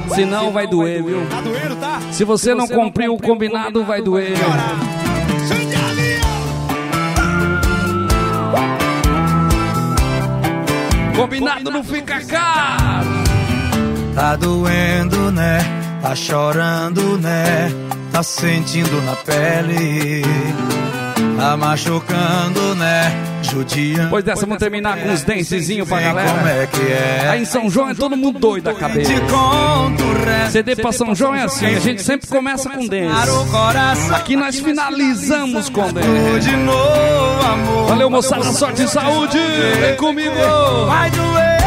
Senão vai doer, viu? Tá doendo, tá? Se você não cumprir o combinado, vai doer. Combinado não fica caro. Tá doendo, né? Tá chorando, né? Tá sentindo na pele. Tá machucando, né? Judiando. Depois dessa, vamos terminar com uns dancezinhos pra galera. Como é que é? Aí em São João é todo mundo doido da cabeça. CD pra São João é assim, a gente sempre começa com dance. Aqui nós finalizamos com dance. Valeu, moçada, sorte e saúde. Vem comigo. Vai doer,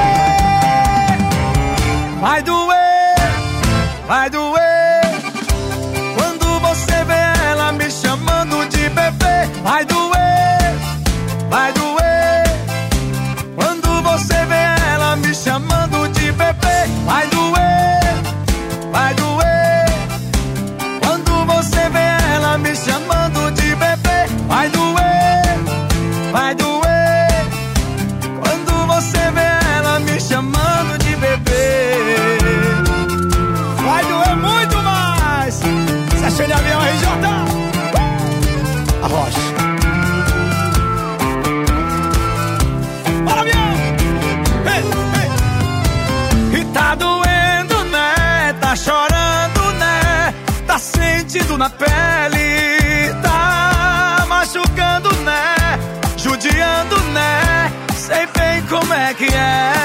vai doer, vai doer. Quando você vê ela me chamando de bebê, vai doer, vai doer. Quando você vê ela me chamando de bebê, vai doer, vai doer. Quando você vê ela me chamando de bebê, vai doer, vai doer. Quando você vê ela me chamando de bebê, vai doer muito mais. Você achou de avião, RJ? Arrocha. Bora, avião! Ei, ei. E tá doendo, né? Tá chorando, né? Tá sentindo na pele. Tá machucando, né? Judiando, né? Sei bem como é que é.